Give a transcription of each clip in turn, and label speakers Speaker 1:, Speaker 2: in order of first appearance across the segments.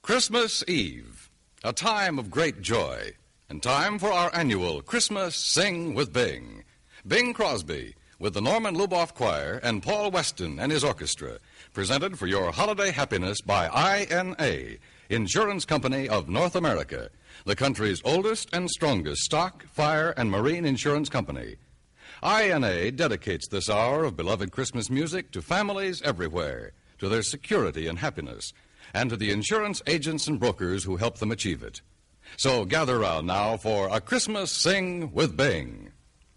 Speaker 1: Christmas Eve, a time of great joy, and time for our annual Christmas Sing with Bing. Bing Crosby, with the Norman Luboff Choir and Paul Weston and his orchestra, presented for your holiday happiness by INA, Insurance Company of North America, the country's oldest and strongest stock, fire, and marine insurance company. INA dedicates this hour of beloved Christmas music to families everywhere, to their security and happiness, and to the insurance agents and brokers who help them achieve it. So gather round now for a Christmas Sing with Bing.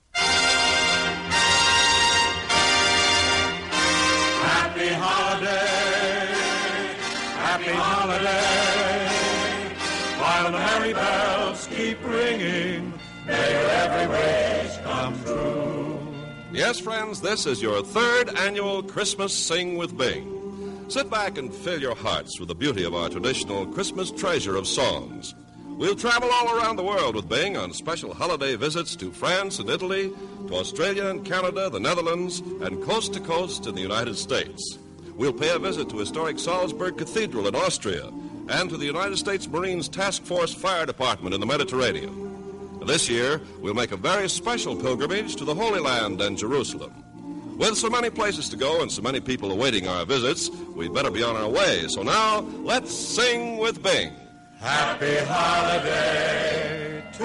Speaker 2: Happy holiday, happy holiday, while the merry bells keep ringing, may your every wish come true.
Speaker 3: Yes, friends, this is your third annual Christmas Sing with Bing. Sit back and fill your hearts with the beauty of our traditional Christmas treasure of songs. We'll travel all around the world with Bing on special holiday visits to France and Italy, to Australia and Canada, the Netherlands, and coast to coast in the United States. We'll pay a visit to historic Salzburg Cathedral in Austria and to the United States Marines Task Force Fire Department in the Mediterranean. This year, we'll make a very special pilgrimage to the Holy Land and Jerusalem. With so many places to go and so many people awaiting our visits, we'd better be on our way. So now, let's sing with Bing.
Speaker 2: Happy holiday to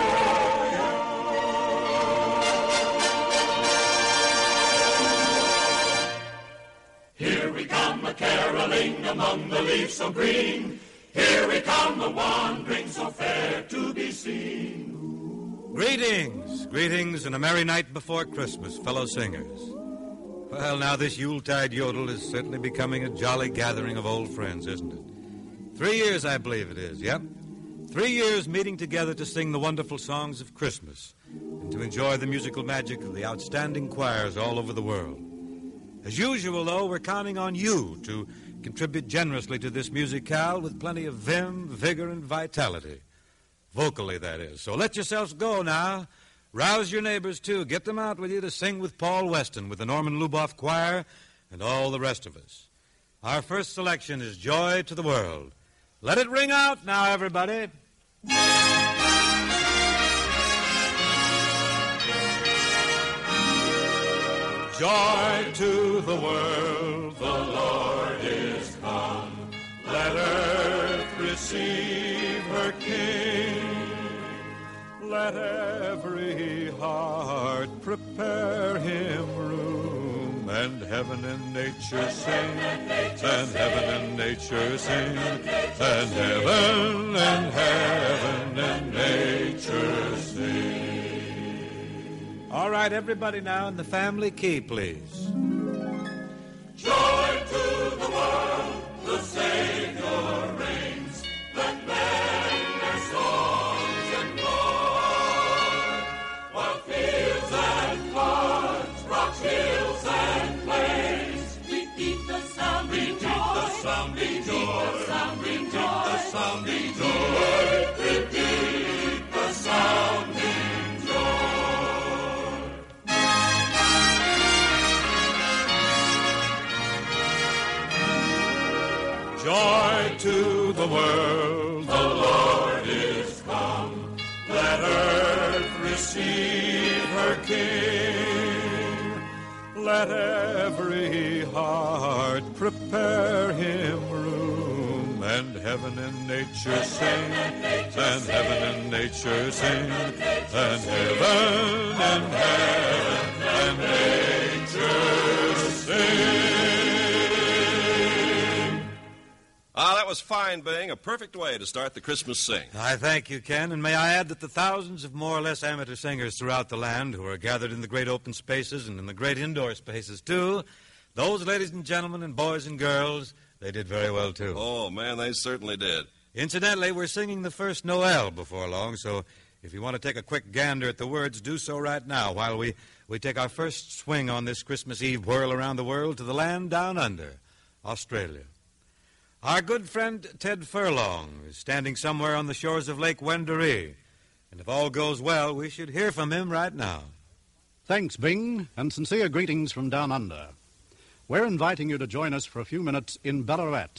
Speaker 2: you. Here we come a-caroling among the leaves so green. Here we come a-wandering so fair to be seen.
Speaker 4: Greetings, greetings, and a merry night before Christmas, fellow singers. Well, now this Yuletide yodel is certainly becoming a jolly gathering of old friends, isn't it? 3 years, I believe it is, yep. 3 years meeting together to sing the wonderful songs of Christmas and to enjoy the musical magic of the outstanding choirs all over the world. As usual, though, we're counting on you to contribute generously to this musicale with plenty of vim, vigor, and vitality. Vocally, that is. So let yourselves go now. Rouse your neighbors, too. Get them out with you to sing with Paul Weston, with the Norman Luboff Choir, and all the rest of us. Our first selection is Joy to the World. Let it ring out now, everybody.
Speaker 2: Joy to the world, the Lord is come. Let earth receive her King. Let every heart prepare him room, and heaven and nature sing, and heaven and nature sing, and heaven and nature sing.
Speaker 4: All right, everybody now in the family key, please.
Speaker 2: Joy to the world, the Savior reigns. Let men their songs employ, while fields and floods, rocks, hills and plains,
Speaker 5: repeat the sounding joy,
Speaker 2: repeat the sounding joy,
Speaker 5: sounding
Speaker 2: repeat the sounding joy, repeat the sounding joy. Joy to the world, the Lord is come. Let earth receive her King. Let every heart prepare him room, and heaven and nature sing, and heaven and nature sing, and heaven and nature sing.
Speaker 3: That was fine, Bing. A perfect way to start the Christmas sing.
Speaker 4: I thank you, Ken, and may I add that the thousands of more or less amateur singers throughout the land who are gathered in the great open spaces and in the great indoor spaces, too, those ladies and gentlemen and boys and girls, they did very well, too.
Speaker 3: Oh, man, they certainly did.
Speaker 4: Incidentally, we're singing the first Noel before long, so if you want to take a quick gander at the words, do so right now while we take our first swing on this Christmas Eve whirl around the world to the land down under, Australia. Our good friend Ted Furlong is standing somewhere on the shores of Lake Wendouree, and if all goes well, we should hear from him right now.
Speaker 6: Thanks, Bing, and sincere greetings from down under. We're inviting you to join us for a few minutes in Ballarat,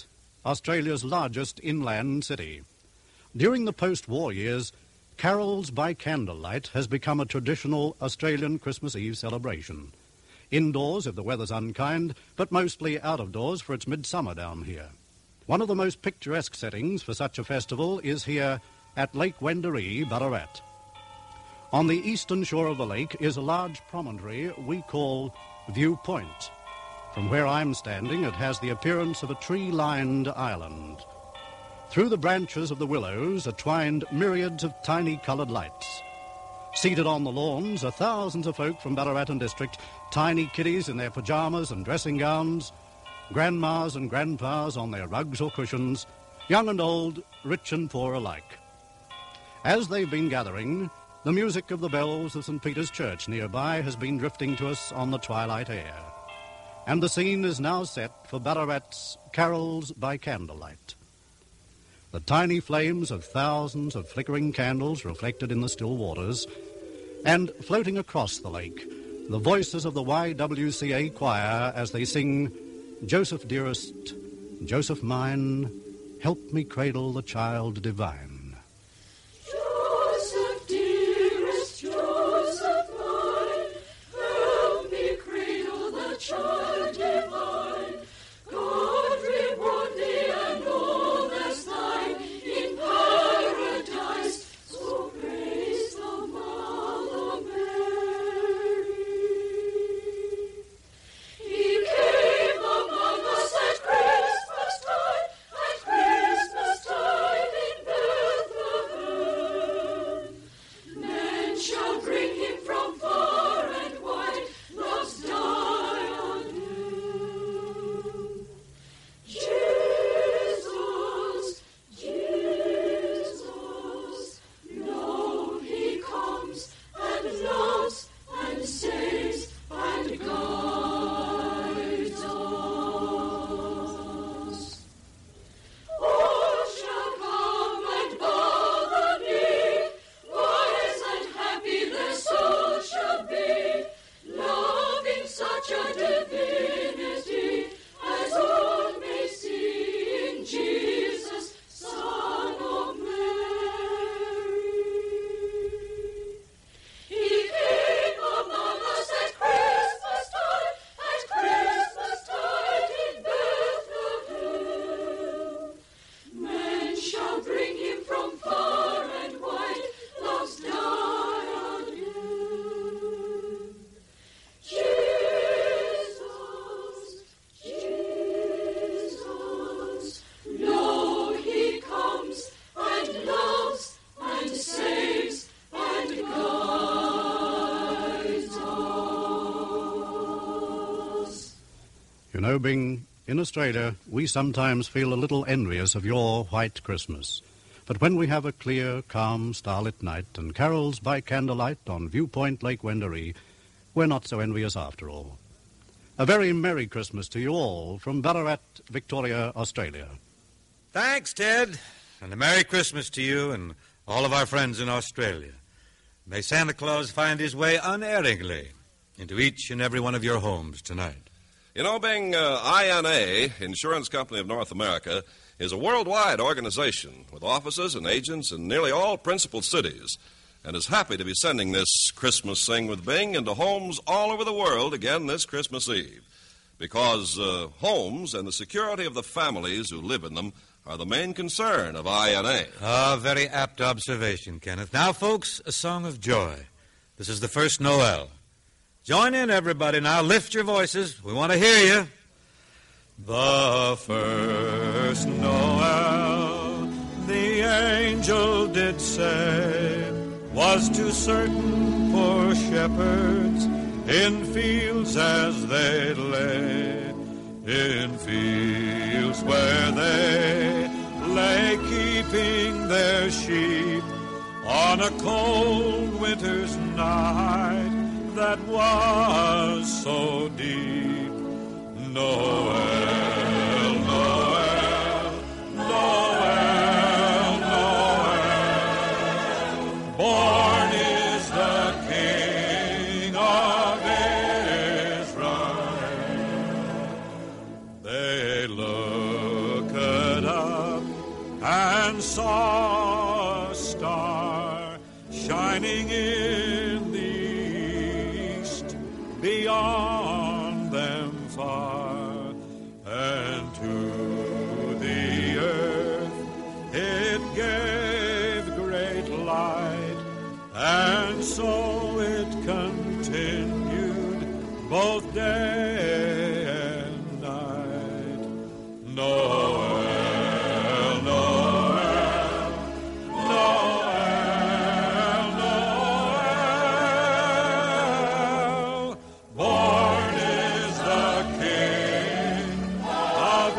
Speaker 6: Australia's largest inland city. During the post-war years, Carols by Candlelight has become a traditional Australian Christmas Eve celebration. Indoors if the weather's unkind, but mostly out of doors for it's midsummer down here. One of the most picturesque settings for such a festival is here at Lake Wendouree, Ballarat. On the eastern shore of the lake is a large promontory we call View Point. From where I'm standing, it has the appearance of a tree-lined island. Through the branches of the willows are twined myriads of tiny coloured lights. Seated on the lawns are thousands of folk from Ballarat and district, tiny kiddies in their pyjamas and dressing gowns, grandmas and grandpas on their rugs or cushions, young and old, rich and poor alike. As they've been gathering, the music of the bells of St. Peter's Church nearby has been drifting to us on the twilight air. And the scene is now set for Ballarat's Carols by Candlelight. The tiny flames of thousands of flickering candles reflected in the still waters, and floating across the lake, the voices of the YWCA choir as they sing, "Joseph dearest, Joseph mine, help me cradle the child divine."
Speaker 5: Joseph dearest, Joseph mine, help me cradle the child divine. God reward thee and all that's thine in paradise. So praise the Mother Mary. He came among us at Christmas tide in Bethlehem. Men shall bring him from far and wide, love's diadem. Jesus, Jesus, lo, he comes and loves and saves and guides us. All shall come and bow the knee, wise and happy their souls shall be, loving such a divinity as all may see in Jesus, Son of Mary. He came among us at Christmas tide in Bethlehem. Men shall bring him from far and wide, love's diadem. Jesus, Jesus, lo, he comes and loves and saves and guides us.
Speaker 6: You know, Bing, in Australia, we sometimes feel a little envious of your white Christmas. But when we have a clear, calm, starlit night and carols by candlelight on Viewpoint Lake Wendouree, we're not so envious after all. A very Merry Christmas to you all from Ballarat, Victoria, Australia.
Speaker 4: Thanks, Ted. And a Merry Christmas to you and all of our friends in Australia. May Santa Claus find his way unerringly into each and every one of your homes tonight.
Speaker 3: You know, Bing, INA, Insurance Company of North America, is a worldwide organization with offices and agents in nearly all principal cities, and is happy to be sending this Christmas Sing with Bing into homes all over the world again this Christmas Eve. Because homes and the security of the families who live in them are the main concern of INA.
Speaker 4: Ah, very apt observation, Kenneth. Now, folks, a song of joy. This is the first Noel. Join in, everybody. Now, lift your voices. We want to hear you. The first Noel, the angel did say, was to certain poor shepherds in fields as they lay, in fields where they lay keeping their sheep on a cold winter's night that was so deep. Noel, Noel, Noel, Noel, born is the King of Israel. They looked
Speaker 7: and saw a star shining in the east, beyond them far, and to the earth it gave great light, and so it continued both day and night. Noel, Noel, Noel, Noel, born is the King of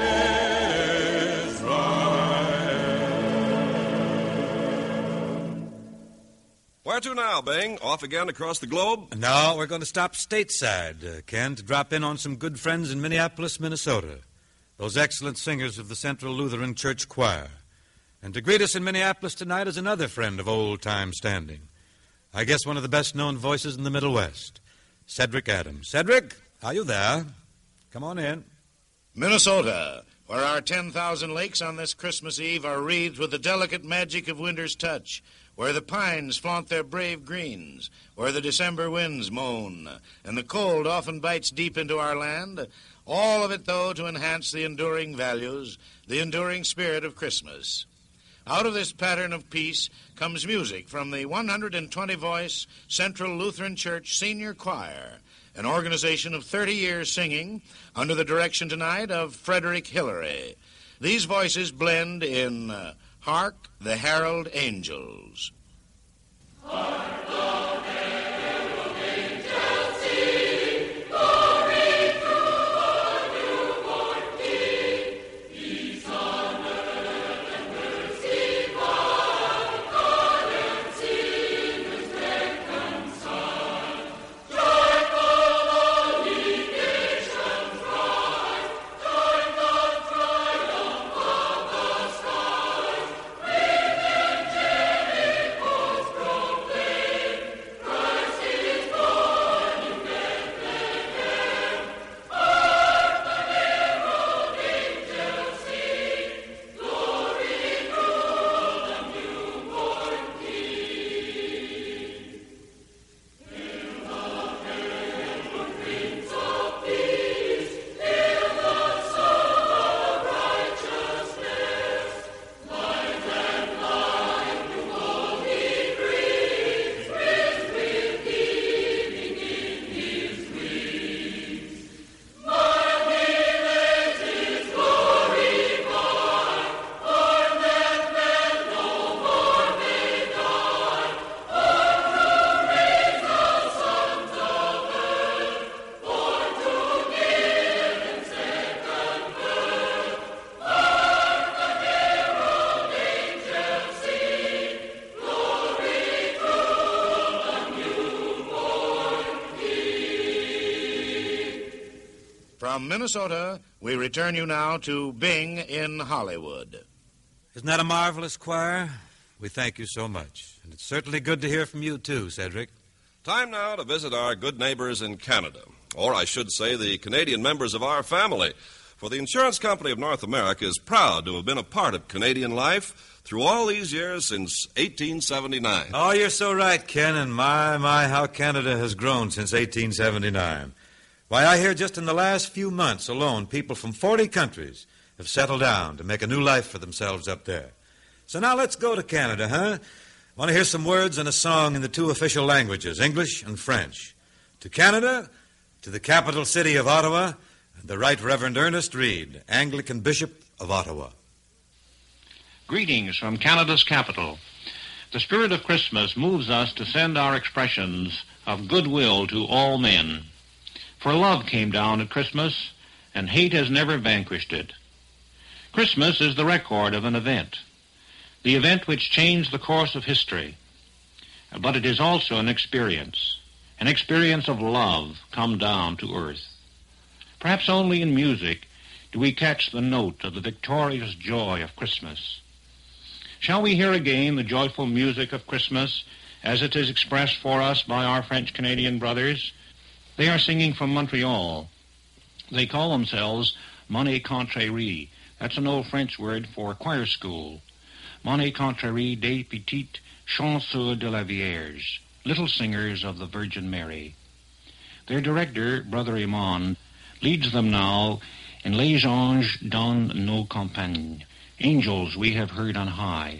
Speaker 7: Israel.
Speaker 3: Where to now, Bing? Off again across the globe?
Speaker 4: No, we're going to stop stateside, Ken, to drop in on some good friends in Minneapolis, Minnesota. Those excellent singers of the Central Lutheran Church Choir. And to greet us in Minneapolis tonight is another friend of old-time standing. I guess one of the best-known voices in the Middle West, Cedric Adams. Cedric, are you there? Come on in.
Speaker 8: Minnesota, where our 10,000 lakes on this Christmas Eve are wreathed with the delicate magic of winter's touch, where the pines flaunt their brave greens, where the December winds moan, and the cold often bites deep into our land, all of it, though, to enhance the enduring values, the enduring spirit of Christmas. Out of this pattern of peace comes music from the 120-voice Central Lutheran Church Senior Choir, an organization of 30 years singing under the direction tonight of Frederick Hillary. These voices blend in Hark the Herald Angels.
Speaker 5: Hark the herald angels sing, glory to the newborn King. Peace on earth and mercy above, God and sinners reconciled. Joyful all ye nations rise, join the triumph of the skies. With angelic hosts proclaim, Christ is born in Bethlehem. Hark the herald angels sing, glory to the newborn King. Hail the herald Prince of Peace, hail the Son of Righteousness. Light and life to all he brings, rest with healing in his wings. Mild he lays his glory by, born that men no more may die. Born to raise the sons of earth, born to give in second birth. Hark the herald angels sing, glory to the newborn King.
Speaker 8: From Minnesota, we return you now to Bing in Hollywood.
Speaker 4: Isn't that a marvelous choir? We thank you so much. And it's certainly good to hear from you, too, Cedric.
Speaker 3: Time now to visit our good neighbors in Canada, or I should say the Canadian members of our family. For the Insurance Company of North America is proud to have been a part of Canadian life through all these years since 1879.
Speaker 4: Oh, you're so right, Ken, and my, how Canada has grown since 1879. Why, I hear just in the last few months alone, people from 40 countries have settled down to make a new life for themselves up there. So now let's go to Canada, huh? Want to hear some words and a song in the two official languages, English and French. To Canada, to the capital city of Ottawa, and the Right Reverend Ernest Reed, Anglican Bishop of Ottawa.
Speaker 9: Greetings from Canada's capital. The spirit of Christmas moves us to send our expressions of goodwill to all men. For love came down at Christmas, and hate has never vanquished it. Christmas is the record of an event, the event which changed the course of history. But it is also an experience of love come down to earth. Perhaps only in music do we catch the note of the victorious joy of Christmas. Shall we hear again the joyful music of Christmas as it is expressed for us by our French-Canadian brothers? They are singing from Montreal. They call themselves Monnet Contrairy. That's an old French word for choir school. Monnaie Contrarie des Petites Chansons de la Vierge, Little Singers of the Virgin Mary. Their director, Brother Imand, leads them now in Les Anges dans nos campagnes, Angels we have heard on high.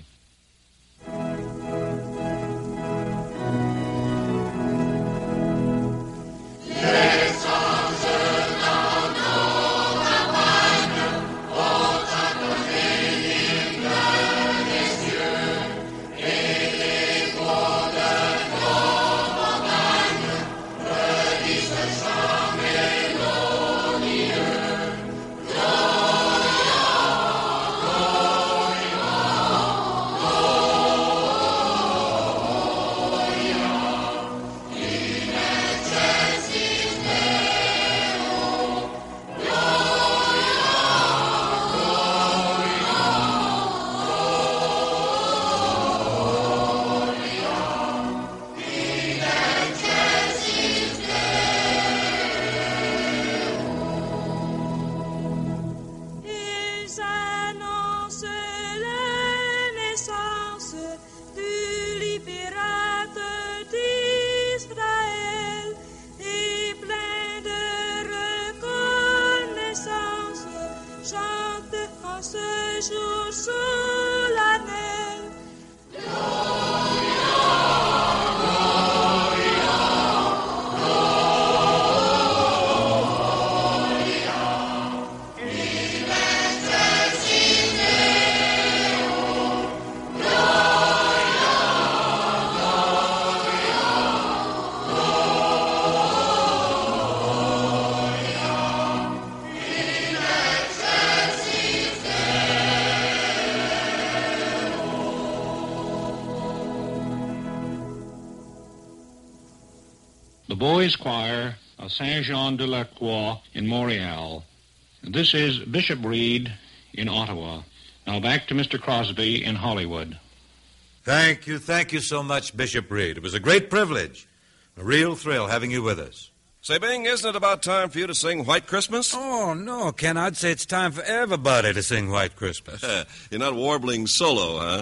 Speaker 9: The Boys' Choir of Saint-Jean-de-la-Croix in Montreal. This is Bishop Reed in Ottawa. Now back to Mr. Crosby in Hollywood.
Speaker 4: Thank you so much, Bishop Reed. It was a great privilege. A real thrill having you with us.
Speaker 3: Say, Bing, isn't it about time for you to sing White Christmas?
Speaker 4: Oh, no, Ken. I'd say it's time for everybody to sing White Christmas.
Speaker 3: You're not warbling solo, huh?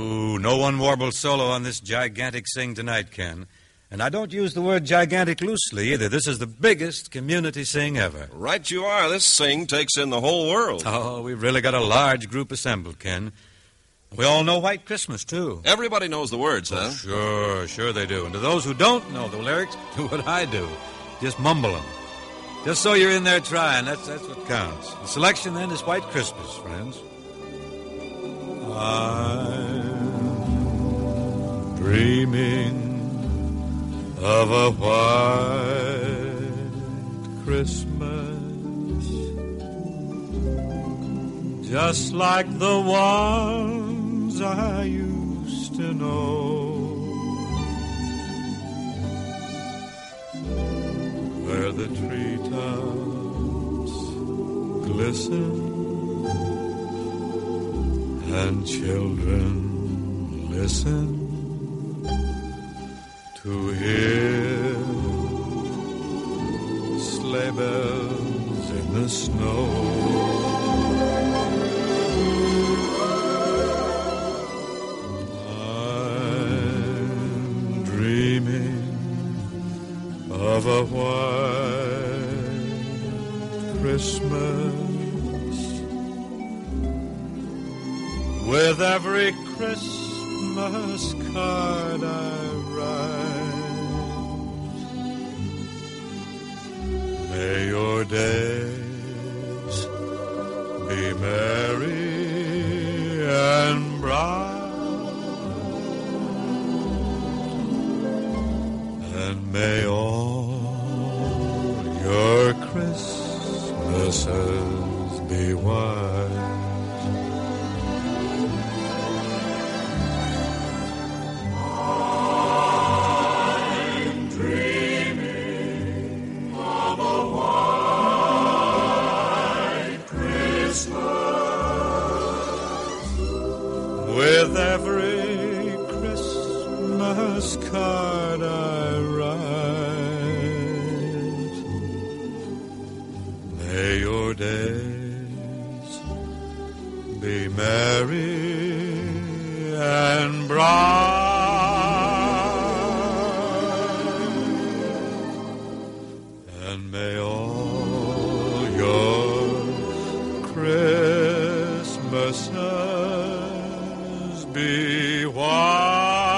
Speaker 4: No one warbles solo on this gigantic sing tonight, Ken. And I don't use the word gigantic loosely either. This is the biggest community sing ever.
Speaker 3: Right you are. This sing takes in the whole world.
Speaker 4: Oh, we've really got a large group assembled, Ken. We all know White Christmas, too.
Speaker 3: Everybody knows the words, huh?
Speaker 4: Sure they do. And to those who don't know the lyrics, do what I do. Just mumble them. Just so you're in there trying. That's what counts. The selection, then, is White Christmas, friends. I'm dreaming of a white Christmas, just like the ones I used to know, where the treetops glisten and children listen to hear sleigh bells in the snow. I'm dreaming of a white Christmas, with every Christmas card I write. May your days be merry and bright, and may all your Christmases be white. With every Christmas card I write, may your days be merry
Speaker 7: And may all your Christmases be white.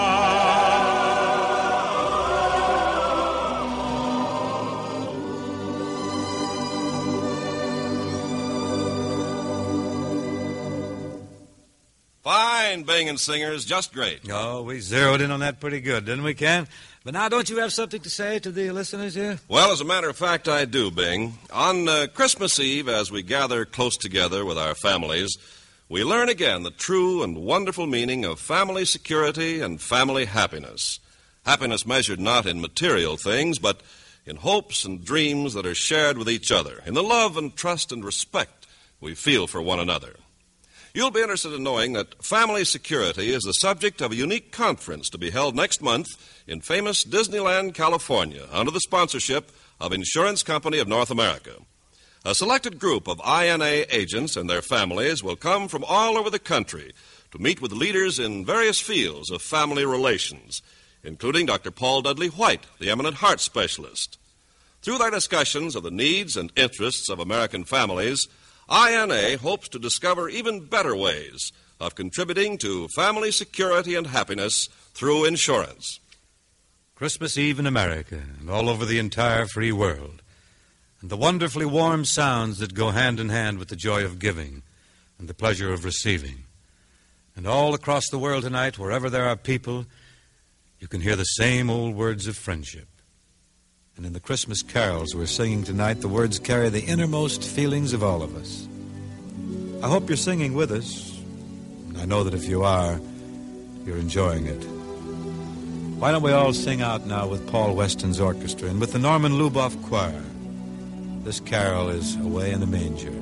Speaker 3: Fine, Bing and Singers, just great.
Speaker 4: Oh, we zeroed in on that pretty good, didn't we, Ken? But now, don't you have something to say to the listeners here?
Speaker 3: Well, as a matter of fact, I do, Bing. On Christmas Eve, as we gather close together with our families, we learn again the true and wonderful meaning of family security and family happiness. Happiness measured not in material things, but in hopes and dreams that are shared with each other, in the love and trust and respect we feel for one another. You'll be interested in knowing that family security is the subject of a unique conference to be held next month in famous Disneyland, California, under the sponsorship of Insurance Company of North America. A selected group of INA agents and their families will come from all over the country to meet with leaders in various fields of family relations, including Dr. Paul Dudley White, the eminent heart specialist. Through their discussions of the needs and interests of American families, INA hopes to discover even better ways of contributing to family security and happiness through insurance.
Speaker 4: Christmas Eve in America and all over the entire free world, and the wonderfully warm sounds that go hand in hand with the joy of giving and the pleasure of receiving. And all across the world tonight, wherever there are people, you can hear the same old words of friendship. And in the Christmas carols we're singing tonight, the words carry the innermost feelings of all of us. I hope you're singing with us. And I know that if you are, you're enjoying it. Why don't we all sing out now with Paul Weston's orchestra and with the Norman Luboff Choir. This carol is Away in a Manger.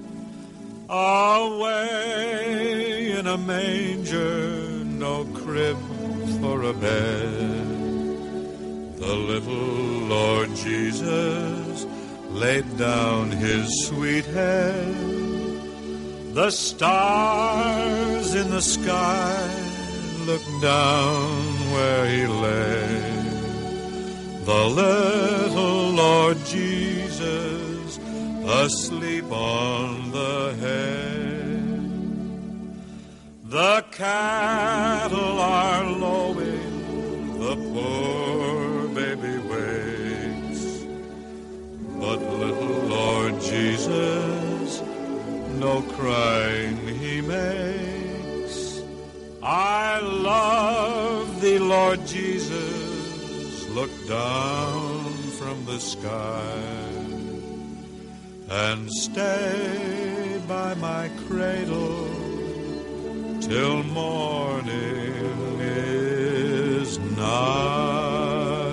Speaker 7: Away in a manger, no crib for a bed, the little Lord Jesus laid down his sweet head. The stars in the sky looked down where he lay. The little Lord Jesus asleep on the hay. The cattle are lowing, the poor baby wakes, but little Lord Jesus no crying he makes. I love thee, Lord Jesus, look down from the sky and stay by my cradle till morning is nigh.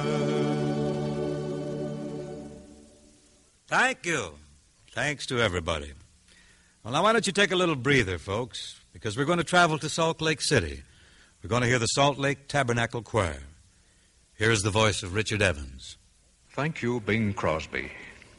Speaker 4: Thank you. Thanks to everybody. Well, now why don't you take a little breather, folks, because we're going to travel to Salt Lake City. We're going to hear the Salt Lake Tabernacle Choir. Here's the voice of Richard Evans.
Speaker 10: Thank you, Bing Crosby.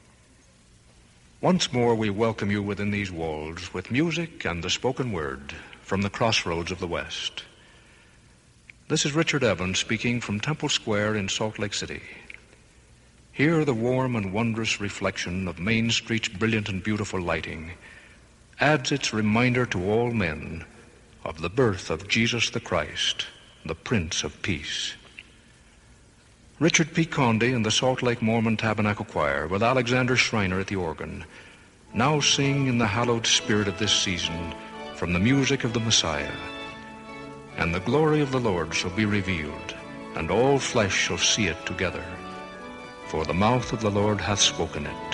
Speaker 10: Once more we welcome you within these walls with music and the spoken word from the crossroads of the West. This is Richard Evans speaking from Temple Square in Salt Lake City. Here the warm and wondrous reflection of Main Street's brilliant and beautiful lighting adds its reminder to all men of the birth of Jesus the Christ, the Prince of Peace. Richard P. Conde and the Salt Lake Mormon Tabernacle Choir, with Alexander Schreiner at the organ, now sing in the hallowed spirit of this season from the music of the Messiah. And the glory of the Lord shall be revealed, and all flesh shall see it together. For the mouth of the Lord hath spoken it.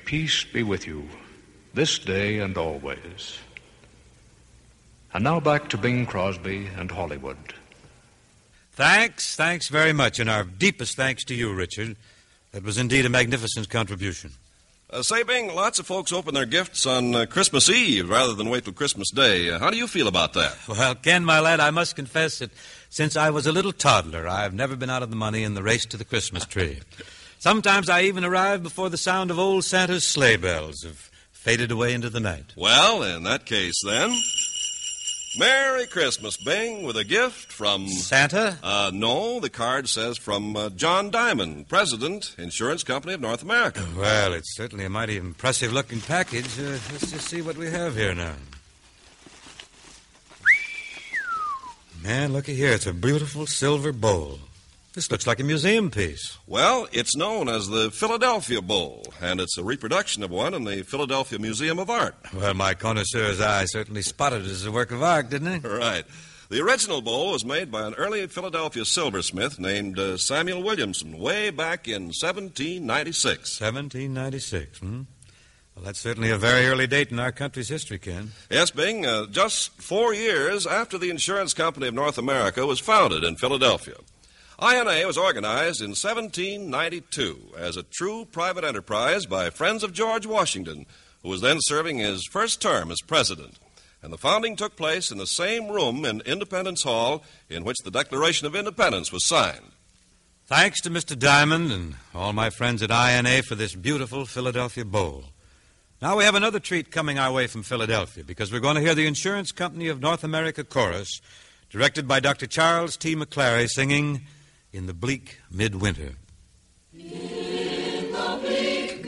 Speaker 10: peace be with you, this day and always. And now back to Bing Crosby and Hollywood.
Speaker 4: Thanks very much, and our deepest thanks to you, Richard. That was indeed a magnificent contribution.
Speaker 3: Say, Bing, lots of folks open their gifts on Christmas Eve rather than wait till Christmas Day. How do you feel about that?
Speaker 4: Well, Ken, my lad, I must confess that since I was a little toddler, I've never been out of the money in the race to the Christmas tree. Sometimes I even arrive before the sound of old Santa's sleigh bells have faded away into the night.
Speaker 3: Well, in that case, then, Merry Christmas, Bing, with a gift from...
Speaker 4: Santa?
Speaker 3: No, the card says from John Diamond, President, Insurance Company of North America.
Speaker 4: Well, it's certainly a mighty impressive-looking package. Let's just see what we have here now. Man, looky here. It's a beautiful silver bowl. This looks like a museum piece.
Speaker 3: Well, it's known as the Philadelphia Bowl, and it's a reproduction of one in the Philadelphia Museum of Art.
Speaker 4: Well, my connoisseur's eye certainly spotted it as a work of art, didn't it?
Speaker 3: Right. The original bowl was made by an early Philadelphia silversmith named Samuel Williamson way back in 1796.
Speaker 4: 1796, Well, that's certainly a very early date in our country's history, Ken.
Speaker 3: Yes, Bing, just 4 years after the Insurance Company of North America was founded in Philadelphia. INA was organized in 1792 as a true private enterprise by friends of George Washington, who was then serving his first term as president. And the founding took place in the same room in Independence Hall in which the Declaration of Independence was signed.
Speaker 4: Thanks to Mr. Diamond and all my friends at INA for this beautiful Philadelphia Bowl. Now we have another treat coming our way from Philadelphia because we're going to hear the Insurance Company of North America Chorus, directed by Dr. Charles T. McClary, singing In the Bleak Midwinter.
Speaker 5: In the bleak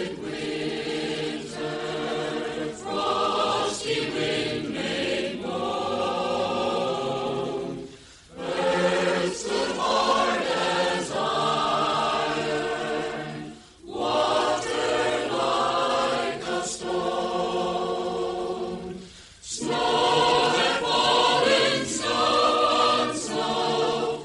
Speaker 5: midwinter, frosty wind made moan. Earth stood hard as iron, water like a stone. Snow had fallen, snow on snow,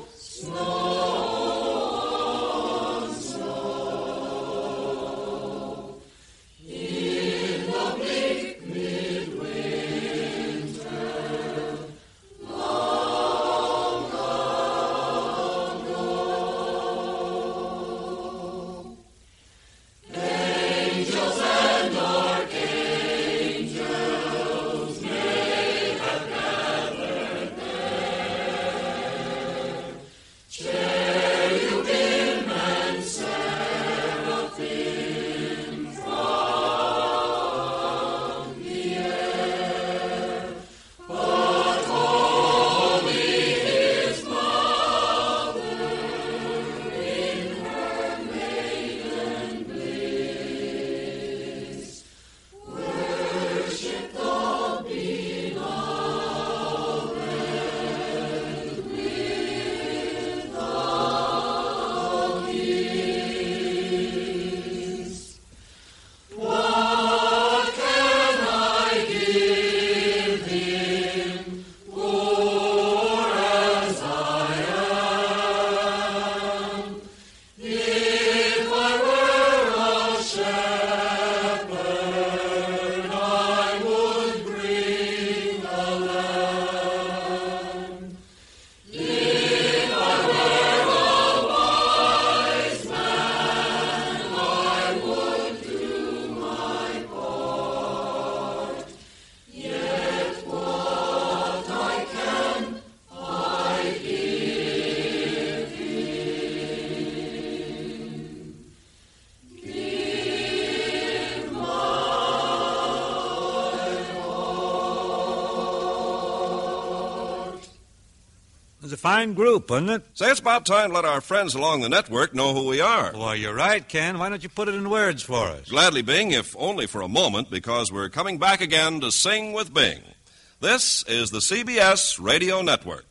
Speaker 4: It's a fine group, isn't it?
Speaker 3: Say, it's about time to let our friends along the network know who we are.
Speaker 4: Well, you're right, Ken. Why don't you put it in words for us?
Speaker 3: Gladly, Bing, if only for a moment, because we're coming back again to Sing with Bing. This is the CBS Radio Network.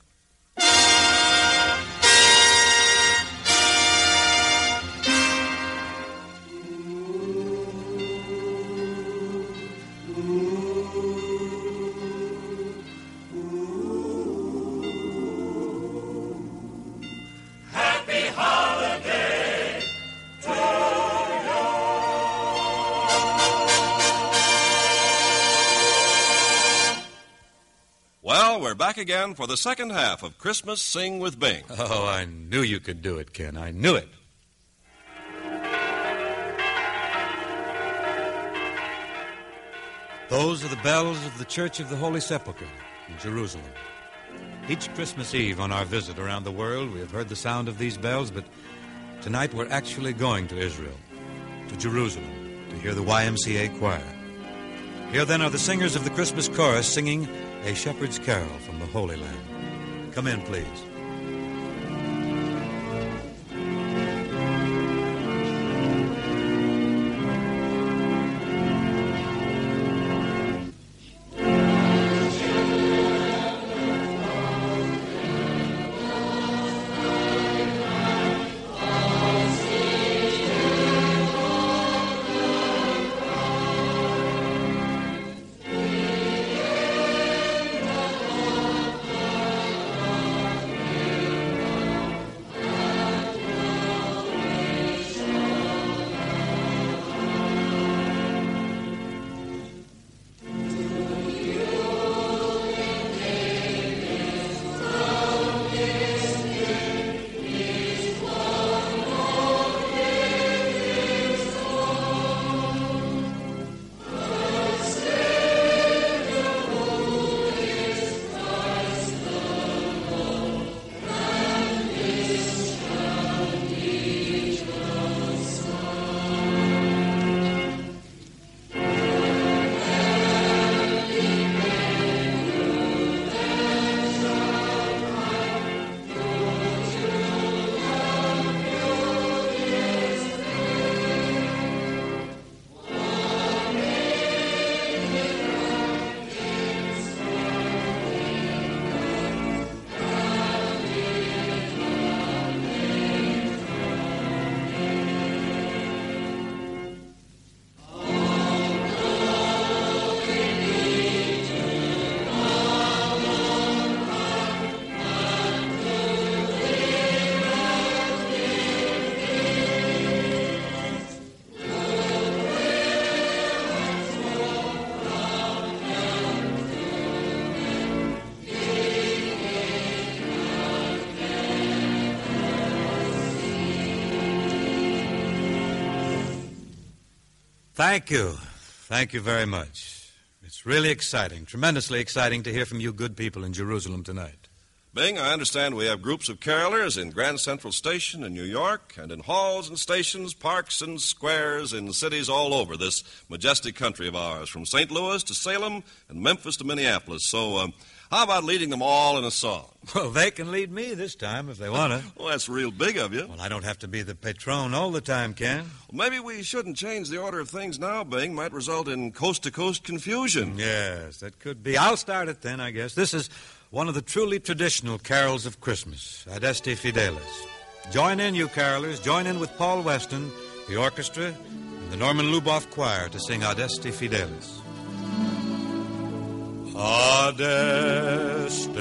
Speaker 2: Happy holiday to you.
Speaker 3: Well, we're back again for the second half of Christmas Sing with Bing.
Speaker 4: Oh, I knew you could do it, Ken. I knew it. Those are the bells of the Church of the Holy Sepulchre in Jerusalem. Each Christmas Eve on our visit around the world, we have heard the sound of these bells, but tonight we're actually going to Israel, to Jerusalem, to hear the YMCA choir. Here then are the singers of the Christmas chorus singing A Shepherd's Carol from the Holy Land. Come in, please. Thank you. Thank you very much. It's really exciting, tremendously exciting to hear from you good people in Jerusalem tonight.
Speaker 3: Bing, I understand we have groups of carolers in Grand Central Station in New York and in halls and stations, parks and squares in cities all over this majestic country of ours, from St. Louis to Salem and Memphis to Minneapolis. So how about leading them all in a song?
Speaker 4: Well, they can lead me this time if they want to.
Speaker 3: Well, that's real big of you.
Speaker 4: Well, I don't have to be the patron all the time, Ken.
Speaker 3: Well, maybe we shouldn't change the order of things now, Bing. Might result in coast-to-coast confusion.
Speaker 4: Yes, that could be. I'll start it then, I guess. This is one of the truly traditional carols of Christmas, Adeste Fideles. Join in, you carolers. Join in with Paul Weston, the orchestra, and the Norman Luboff Choir to sing Adeste Fideles.
Speaker 7: Adeste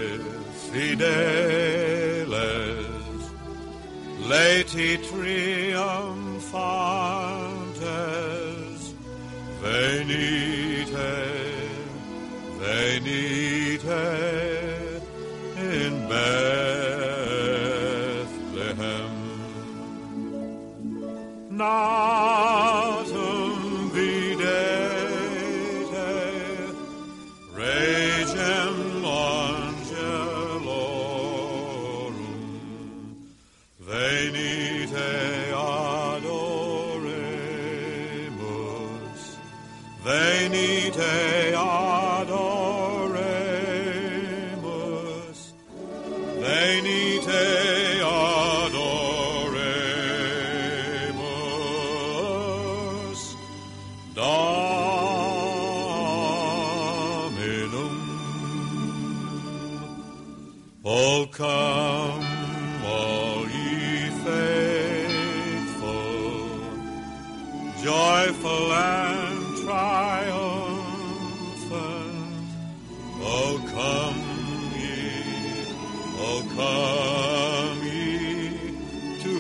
Speaker 7: Fideles, Laeti triumphantes, venite, venite in Bethlehem. Natum videte, regem angelorum, venite adoremus, venite adoremus, venite adoremus, Dominum. Oh, come, all ye faithful, joyful and triumphant. Oh, come ye to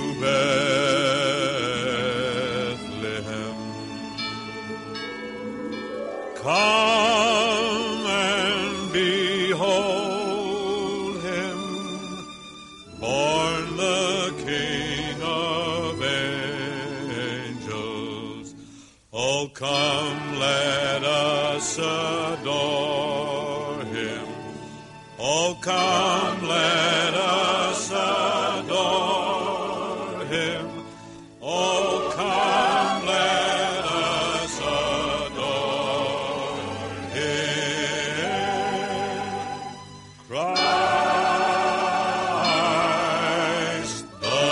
Speaker 7: Bethlehem. Come and behold come, let us adore him. Oh, come, let us adore him. Oh, come, let us adore him. Christ the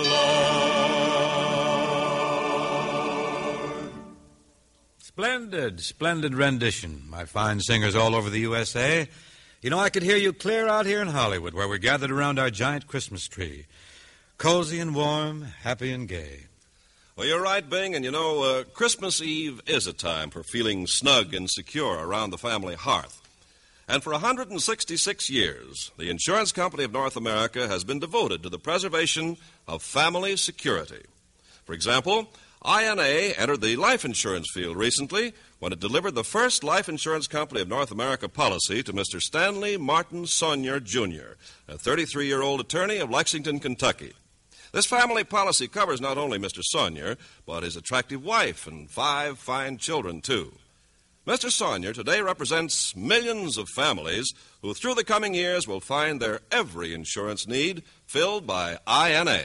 Speaker 7: Lord.
Speaker 4: Splendid rendition, my fine singers all over the USA. You know, I could hear you clear out here in Hollywood, where we're gathered around our giant Christmas tree. Cozy and warm, happy and gay.
Speaker 3: Well, you're right, Bing, and you know, Christmas Eve is a time for feeling snug and secure around the family hearth. And for 166 years, the Insurance Company of North America has been devoted to the preservation of family security. For example, INA entered the life insurance field recently when it delivered the first Life Insurance Company of North America policy to Mr. Stanley Martin Saunier, Jr., a 33-year-old attorney of Lexington, Kentucky. This family policy covers not only Mr. Saunier, but his attractive wife and 5 fine children, too. Mr. Saunier today represents millions of families who, through the coming years, will find their every insurance need filled by INA.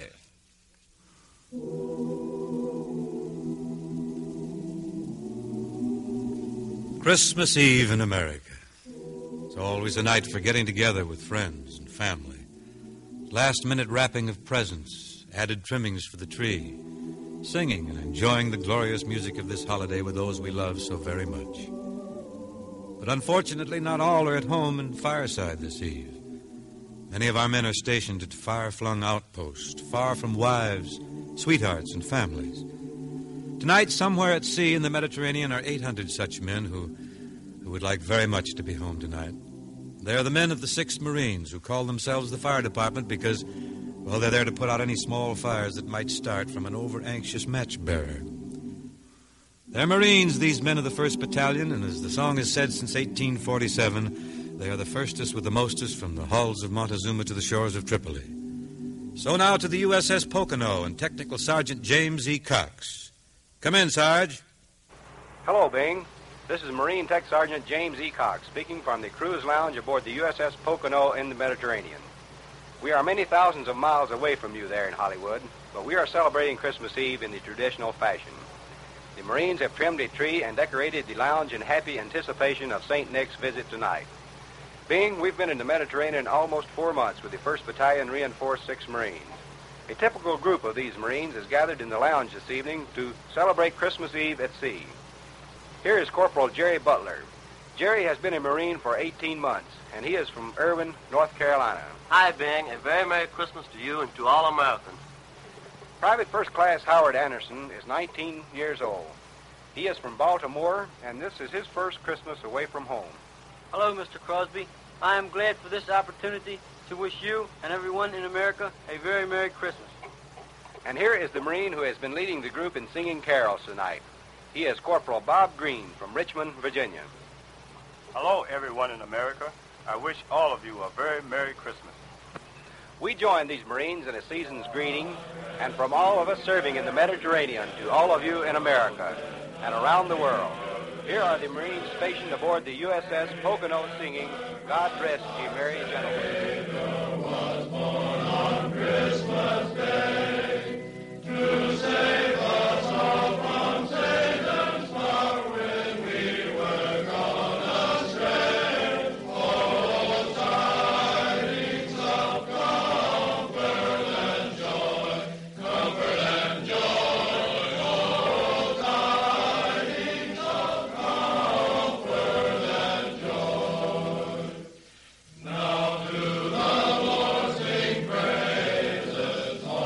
Speaker 4: Christmas Eve in America. It's always a night for getting together with friends and family. Last-minute wrapping of presents, added trimmings for the tree, singing and enjoying the glorious music of this holiday with those we love so very much. But unfortunately, not all are at home in Fireside this eve. Many of our men are stationed at far-flung outposts, far from wives, sweethearts, and families. Tonight, somewhere at sea in the Mediterranean, are 800 such men who would like very much to be home tonight. They are the men of the 6th Marines who call themselves the fire department because, well, they're there to put out any small fires that might start from an over-anxious match-bearer. They're Marines, these men of the 1st Battalion, and as the song has said since 1847, they are the firstest with the mostest from the hulls of Montezuma to the shores of Tripoli. So now to the USS Pocono and Technical Sergeant James E. Cox. Come in, Sarge.
Speaker 11: Hello, Bing. This is Marine Tech Sergeant James E. Cox, speaking from the cruise lounge aboard the USS Pocono in the Mediterranean. We are many thousands of miles away from you there in Hollywood, but we are celebrating Christmas Eve in the traditional fashion. The Marines have trimmed a tree and decorated the lounge in happy anticipation of St. Nick's visit tonight. Bing, we've been in the Mediterranean almost 4 months with the 1st Battalion Reinforced 6 Marines. A typical group of these Marines is gathered in the lounge this evening to celebrate Christmas Eve at sea. Here is Corporal Jerry Butler. Jerry has been a Marine for 18 months, and he is from Irwin, North Carolina.
Speaker 12: Hi, Bing. A very Merry Christmas to you and to all Americans.
Speaker 11: Private First Class Howard Anderson is 19 years old. He is from Baltimore, and this is his first Christmas away from home.
Speaker 12: Hello, Mr. Crosby. I am glad for this opportunity to wish you and everyone in America a very Merry Christmas.
Speaker 11: And here is the Marine who has been leading the group in singing carols tonight. He is Corporal Bob Green from Richmond, Virginia.
Speaker 13: Hello, everyone in America. I wish all of you a very Merry Christmas.
Speaker 11: We join these Marines in a season's greeting, and from all of us serving in the Mediterranean to all of you in America and around the world, here are the Marines stationed aboard the USS Pocono singing, God Rest Ye Merry Gentlemen.
Speaker 2: Was born on Christmas Day to save us all from Satan's power when we were gone astray. Oh, tidings of comfort and joy, comfort and joy. Oh, tidings of comfort and joy. Now to the Lord sing praises.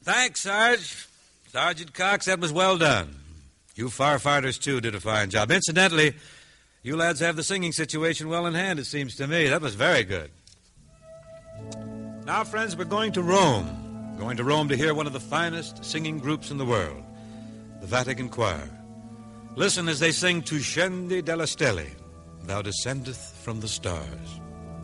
Speaker 4: Thanks, Sarge. Sergeant Cox, that was well done. You firefighters, too, did a fine job. Incidentally, you lads have the singing situation well in hand, it seems to me. That was very good. Now, friends, we're going to Rome. Going to Rome to hear one of the finest singing groups in the world, the Vatican Choir. Listen as they sing Tu scendi dalla stelle, Thou descendeth from the stars.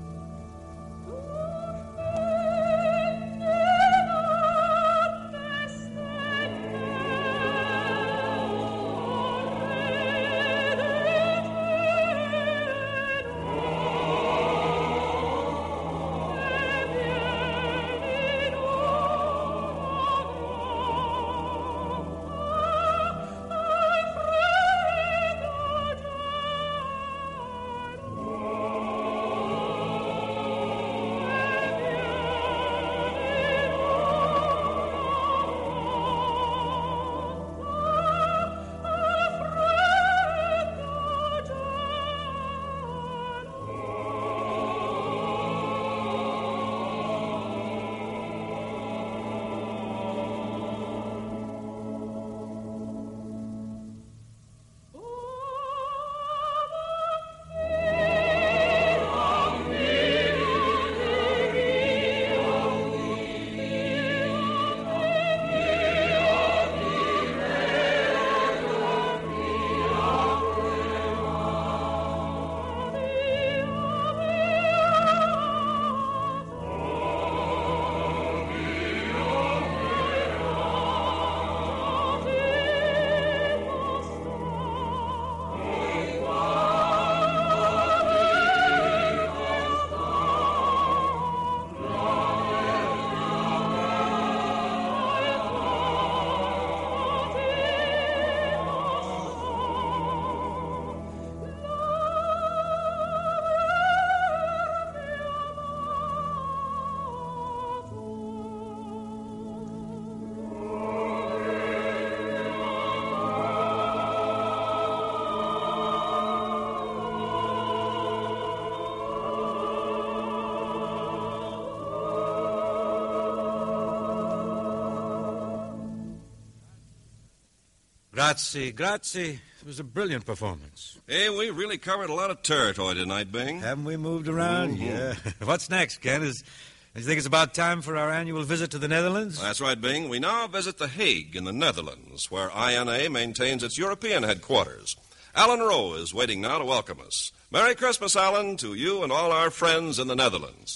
Speaker 4: Grazie. It was a brilliant performance.
Speaker 3: Hey, we really covered a lot of territory tonight, Bing.
Speaker 4: Haven't we moved around? Mm-hmm. Yeah. What's next, Ken? You think it's about time for our annual visit to the Netherlands?
Speaker 3: That's right, Bing. We now visit The Hague in the Netherlands, where INA maintains its European headquarters. Alan Rowe is waiting now to welcome us. Merry Christmas, Alan, to you and all our friends in the Netherlands.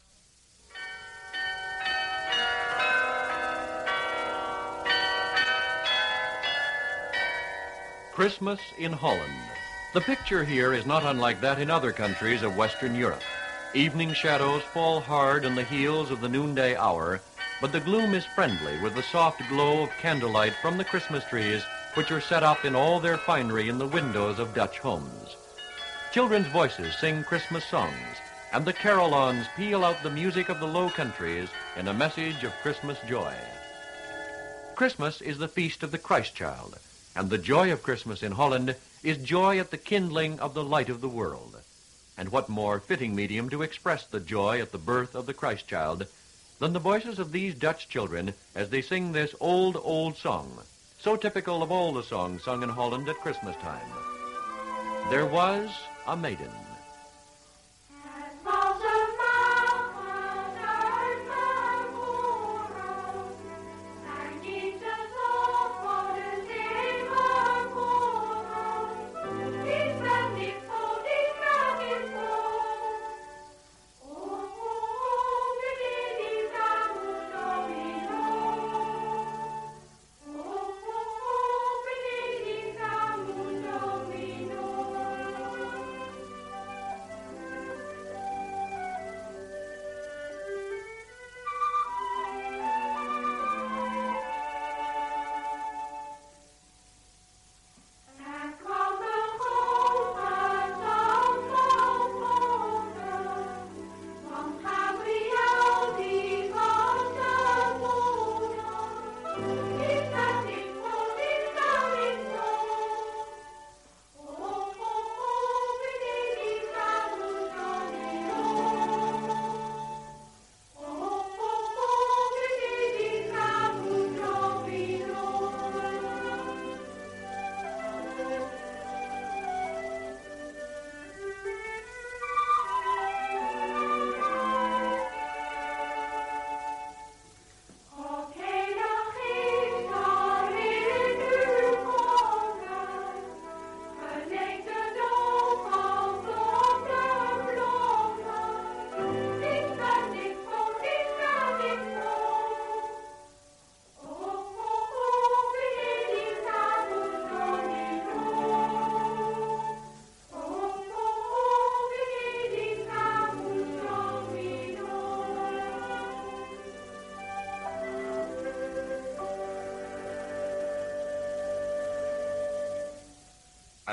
Speaker 14: Christmas in Holland. The picture here is not unlike that in other countries of Western Europe. Evening shadows fall hard on the heels of the noonday hour, but the gloom is friendly with the soft glow of candlelight from the Christmas trees, which are set up in all their finery in the windows of Dutch homes. Children's voices sing Christmas songs, and the carillons peal out the music of the Low Countries in a message of Christmas joy. Christmas is the feast of the Christ child, and the joy of Christmas in Holland is joy at the kindling of the light of the world. And what more fitting medium to express the joy at the birth of the Christ child than the voices of these Dutch children as they sing this old, old song, so typical of all the songs sung in Holland at Christmas time. There was a maiden.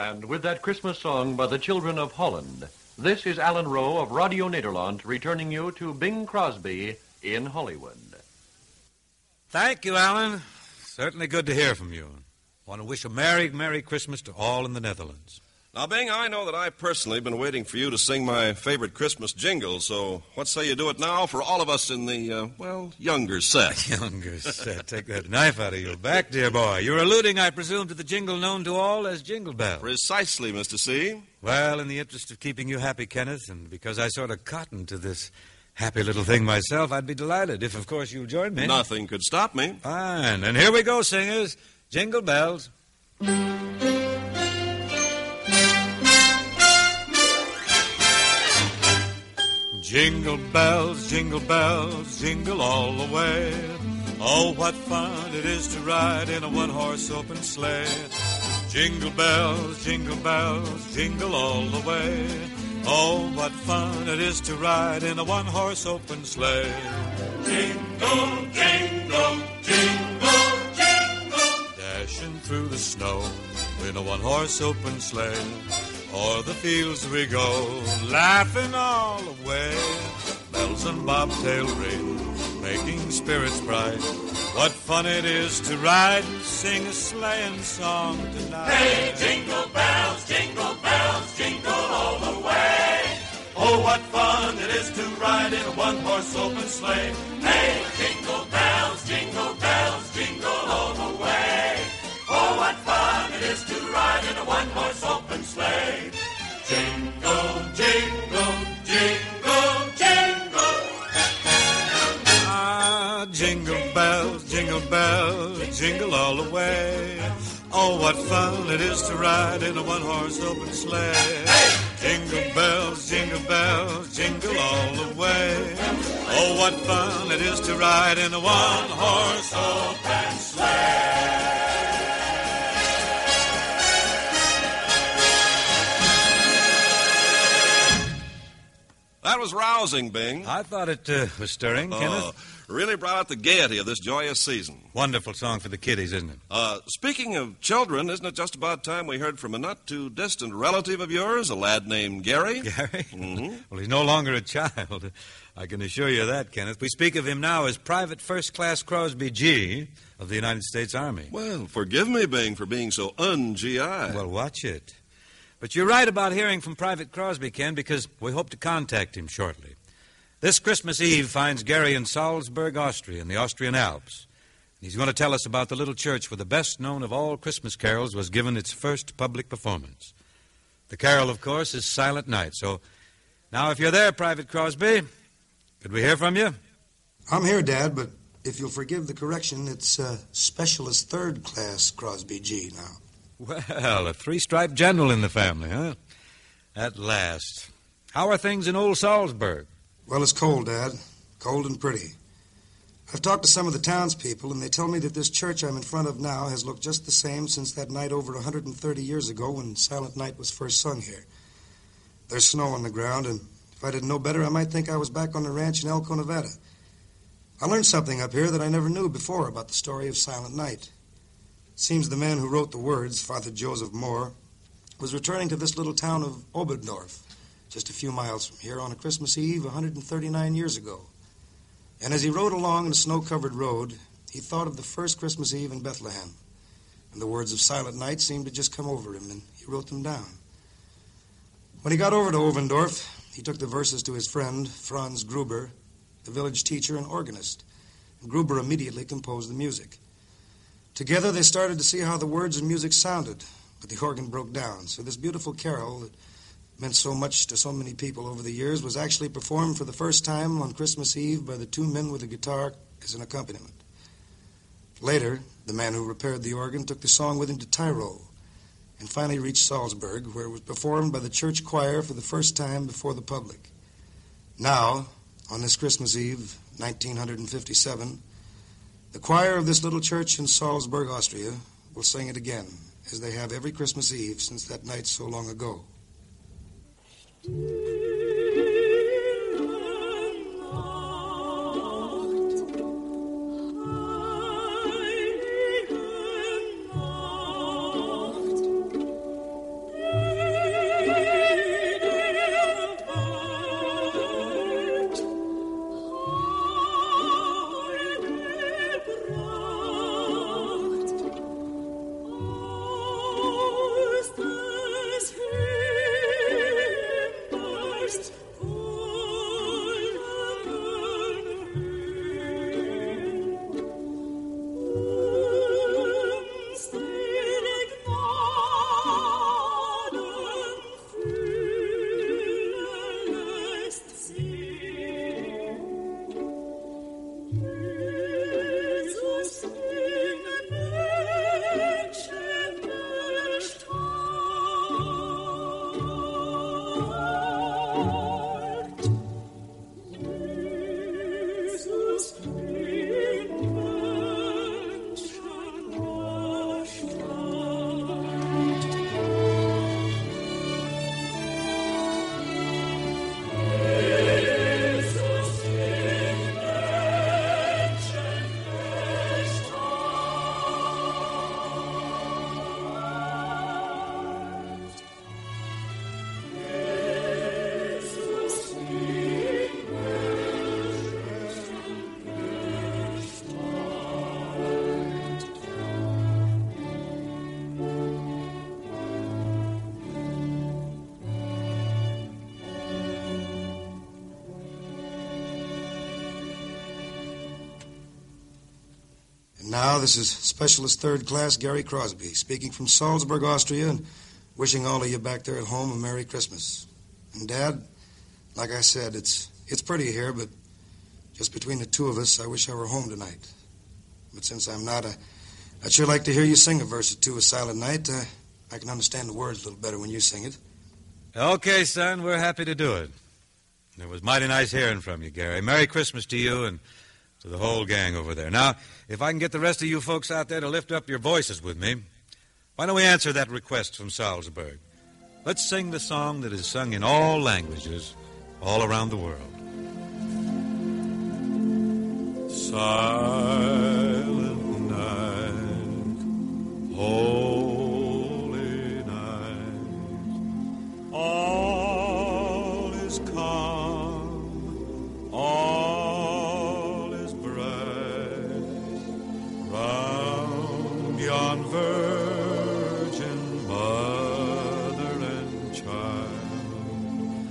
Speaker 14: And with that Christmas song by the children of Holland, this is Alan Rowe of Radio Nederland returning you to Bing Crosby in Hollywood.
Speaker 4: Thank you, Alan. Certainly good to hear from you. Want to wish a Merry, Merry Christmas to all in the Netherlands.
Speaker 3: Now, Bing, I know that I personally have been waiting for you to sing my favorite Christmas jingle, so what say you do it now for all of us in the, younger set?
Speaker 4: Younger set. Take that knife out of your back, dear boy. You're alluding, I presume, to the jingle known to all as Jingle Bells.
Speaker 3: Precisely, Mr. C.
Speaker 4: Well, in the interest of keeping you happy, Kenneth, and because I sort of cottoned to this happy little thing myself, I'd be delighted if, of course, you'll join me.
Speaker 3: Nothing could stop me.
Speaker 4: Fine. And here we go, singers. Jingle Bells. Jingle bells, jingle all the way. Oh, what fun it is to ride in a one-horse open sleigh. Jingle bells, jingle all the way. Oh, what fun it is to ride in a one-horse open sleigh.
Speaker 2: Jingle, jingle, jingle, jingle.
Speaker 4: Dashing through the snow in a one-horse open sleigh. O'er the fields we go, laughing all the way. Bells and bobtail ring, making spirits bright. What fun it is to ride and sing a sleighing song tonight.
Speaker 2: Hey, jingle bells, jingle all the way. Oh, what fun it is to ride in a one-horse open sleigh. Hey, jingle bells, jingle all the way. Oh, what fun it is to ride in a one-horse open sleigh. Jingle, jingle, jingle, jingle.
Speaker 4: Ah, jingle bells, jingle all the way. Oh, what fun it is to ride in a one-horse open sleigh.
Speaker 2: Hey!
Speaker 4: Jingle bells, jingle all the way. Oh, what fun it is to ride in a one-horse open sleigh.
Speaker 3: That was rousing, Bing.
Speaker 4: I thought it was stirring, Kenneth.
Speaker 3: Really brought out the gaiety of this joyous season.
Speaker 4: Wonderful song for the kiddies, isn't it?
Speaker 3: Speaking of children, isn't it just about time we heard from a not-too-distant relative of yours, a lad named Gary?
Speaker 4: Gary?
Speaker 3: Mm-hmm.
Speaker 4: Well, he's no longer a child. I can assure you that, Kenneth. We speak of him now as Private First Class Crosby G. of the United States Army.
Speaker 3: Well, forgive me, Bing, for being so un-GI.
Speaker 4: Well, watch it. But you're right about hearing from Private Crosby, Ken, because we hope to contact him shortly. This Christmas Eve finds Gary in Salzburg, Austria, in the Austrian Alps. He's going to tell us about the little church where the best-known of all Christmas carols was given its first public performance. The carol, of course, is Silent Night. So, now, if you're there, Private Crosby, could we hear from you?
Speaker 15: I'm here, Dad, but if you'll forgive the correction, it's Specialist Third Class Crosby G now.
Speaker 4: Well, a three-striped general in the family, huh? At last. How are things in old Salzburg?
Speaker 15: Well, it's cold, Dad. Cold and pretty. I've talked to some of the townspeople, and they tell me that this church I'm in front of now has looked just the same since that night over 130 years ago when Silent Night was first sung here. There's snow on the ground, and if I didn't know better, I might think I was back on the ranch in Elko, Nevada. I learned something up here that I never knew before about the story of Silent Night. It seems the man who wrote the words, Father Joseph Moore, was returning to this little town of Oberdorf, just a few miles from here, on a Christmas Eve 139 years ago. And as he rode along the snow-covered road, he thought of the first Christmas Eve in Bethlehem. And the words of Silent Night seemed to just come over him, and he wrote them down. When he got over to Oberdorf, he took the verses to his friend, Franz Gruber, the village teacher and organist. And Gruber immediately composed the music. Together they started to see how the words and music sounded, but the organ broke down. So this beautiful carol that meant so much to so many people over the years was actually performed for the first time on Christmas Eve by the two men with a guitar as an accompaniment. Later, the man who repaired the organ took the song with him to Tyrol and finally reached Salzburg, where it was performed by the church choir for the first time before the public. Now, on this Christmas Eve, 1957, the choir of this little church in Salzburg, Austria, will sing it again, as they have every Christmas Eve since that night so long ago. Now, this is Specialist Third Class Gary Crosby, speaking from Salzburg, Austria, and wishing all of you back there at home a Merry Christmas. And, Dad, like I said, it's pretty here, but just between the two of us, I wish I were home tonight. But since I'm not, I'd sure like to hear you sing a verse or two of Silent Night. I can understand the words a little better when you sing it.
Speaker 4: Okay, son, we're happy to do it. It was mighty nice hearing from you, Gary. Merry Christmas to you and to the whole gang over there. Now, if I can get the rest of you folks out there to lift up your voices with me, why don't we answer that request from Salzburg? Let's sing the song that is sung in all languages all around the world.
Speaker 7: Silent night, holy night, all is calm, all is bright, round yon virgin mother and child,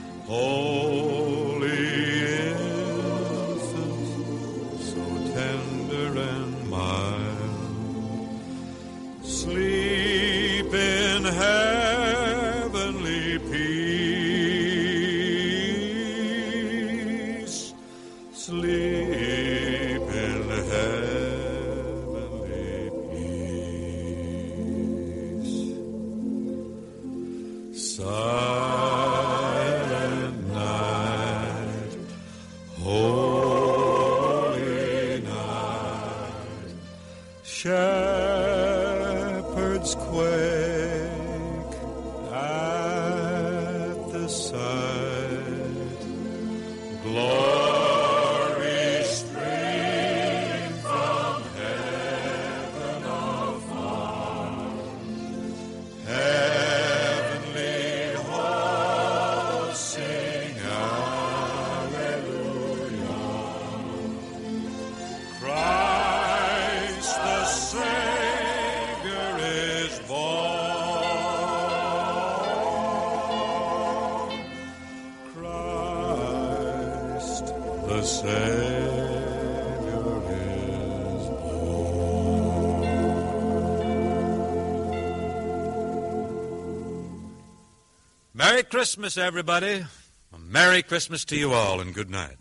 Speaker 7: holy infant, so tender and mild, sleep in heavenly peace, sleep in heavenly peace. Silent night, holy night, shepherds quake at the sight, glory stream from heaven afar, heavenly hosts sing hallelujah. Christ the Savior is born. Christ the Savior is born.
Speaker 4: Merry Christmas, everybody. A Merry Christmas to you all, and good night.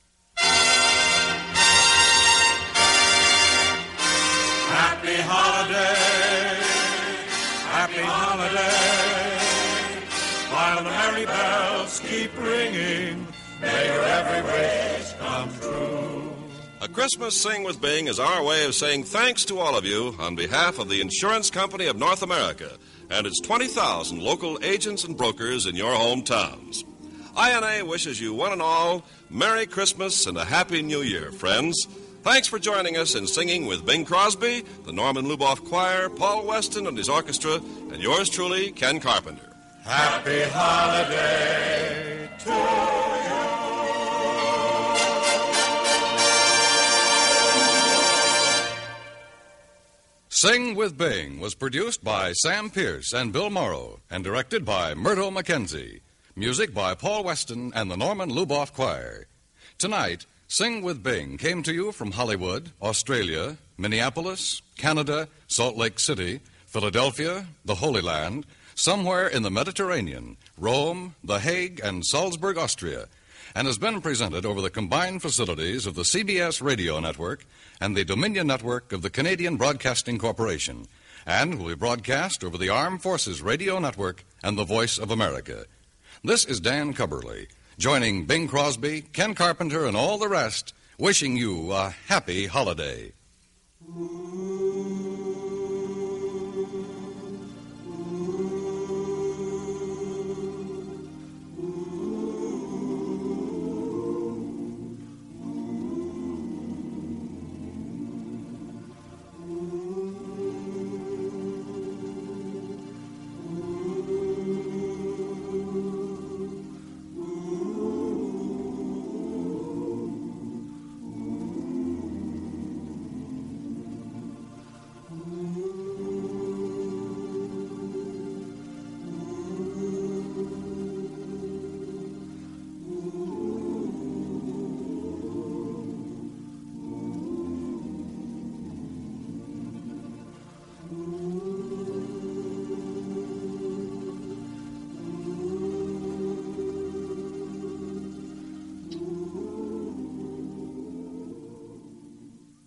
Speaker 7: Happy holiday, happy holiday, while the merry bells keep ringing, may your every wish come true.
Speaker 3: A Christmas Sing with Bing is our way of saying thanks to all of you on behalf of the Insurance Company of North America and its 20,000 local agents and brokers in your hometowns. INA wishes you one and all Merry Christmas and a Happy New Year, friends. Thanks for joining us in singing with Bing Crosby, the Norman Luboff Choir, Paul Weston and his orchestra, and yours truly, Ken Carpenter.
Speaker 7: Happy holiday to you.
Speaker 1: Sing with Bing was produced by Sam Pierce and Bill Morrow and directed by Myrtle McKenzie. Music by Paul Weston and the Norman Luboff Choir. Tonight, Sing with Bing came to you from Hollywood, Australia, Minneapolis, Canada, Salt Lake City, Philadelphia, the Holy Land, somewhere in the Mediterranean, Rome, The Hague, and Salzburg, Austria, and has been presented over the combined facilities of the CBS Radio Network and the Dominion Network of the Canadian Broadcasting Corporation, and will be broadcast over the Armed Forces Radio Network and the Voice of America. This is Dan Cubberly, joining Bing Crosby, Ken Carpenter, and all the rest, wishing you a happy holiday.